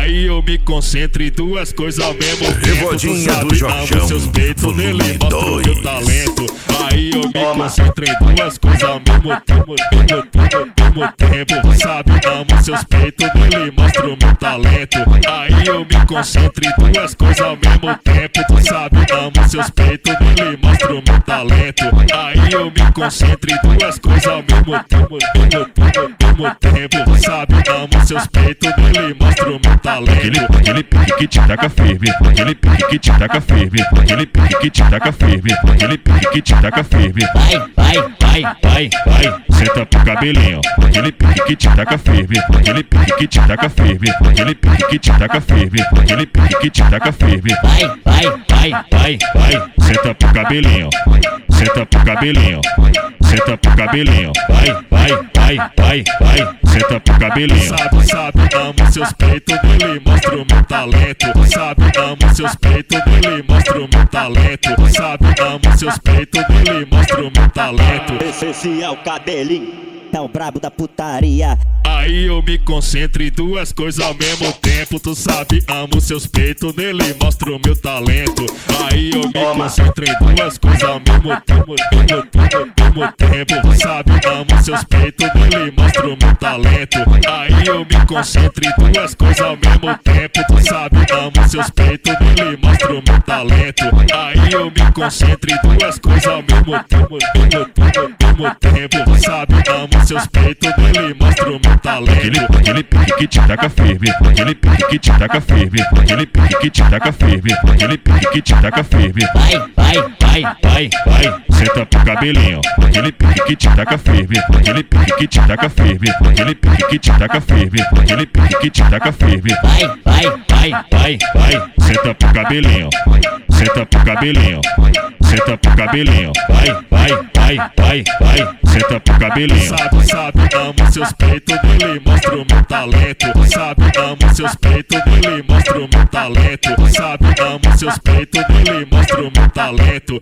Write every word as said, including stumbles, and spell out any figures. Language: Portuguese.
Aí eu me concentro em duas coisas ao mesmo tempo. Revodinha do Jorjão, seus peitos nele, mostro dois. meu talento. Aí eu me concentro em duas coisas ao mesmo tempo, mesmo tempo, mesmo tempo. Sabe, amo seus peitos nele, mostro meu talento. Aí eu me concentro em duas coisas ao mesmo tempo. Tu sabe, amo seus peitos nele, mostro meu talento. Aí eu me concentro em duas coisas ao mesmo tempo, mesmo tempo, mesmo tempo. Tu sabe, amo seus peitos nele, mostro meu talento. Aquele, aquele pique que te taca firme, aquele pique que te taca firme, aquele pique que te taca firme, aquele pique que te taca firme. Vai, vai, vai, vai, vai. Senta pro cabelinho, aquele pique que te taca firme, aquele pique que te taca firme, aquele pique que te taca firme, aquele pique que te taca firme. Vai, vai, vai, vai, vai. Senta pro cabelinho, senta pro cabelinho, senta pro cabelinho. Vai, vai, vai, vai, vai. Senta pro cabelinho. Sabe, sabe, amo seus peitos nele, mostro meu talento. Sabe, amo seus peitos nele, mostro meu talento. Sabe, amo seus peitos nele, mostro meu talento. Esse é o cabelinho, é o brabo da putaria. Aí eu me concentro em duas coisas ao mesmo tempo. Tu sabe, amo seus peitos nele, mostro meu talento. Aí eu me concentro em duas coisas ao mesmo tempo, mesmo tempo, mesmo tempo. Tu sabe, amo seus peitos nele, mostro meu talento. Aí eu me concentro em duas coisas ao mesmo tempo. Tu sabe, amo seus peitos nele, mostro meu talento. Aí eu me concentro em duas coisas ao mesmo tempo, mesmo tempo, mesmo tempo. Tu sabe, amo seus peitos nele, mostro meu talento. Aquele, aquele pique que te taca firme, aquele pique que te taca firme, aquele pique que te taca firme, aquele pique que te taca firme. Vai, vai, vai, vai, vai. Senta pro cabelinho, aquele pique que te taca firme, aquele pique que te taca firme, aquele pique que te taca firme, aquele pique que te taca firme. Vai, vai, vai, vai, vai. Senta pro cabelinho, senta pro cabelinho, senta pro cabelinho. Vai, vai, vai, vai, vai. Senta pro cabelinho. Sabe, sabe, amo seus peitos nele, mostro meu talento. Sabe, amo seus peitos nele, mostro meu talento. Sabe, amo seus peitos nele, mostro meu talento.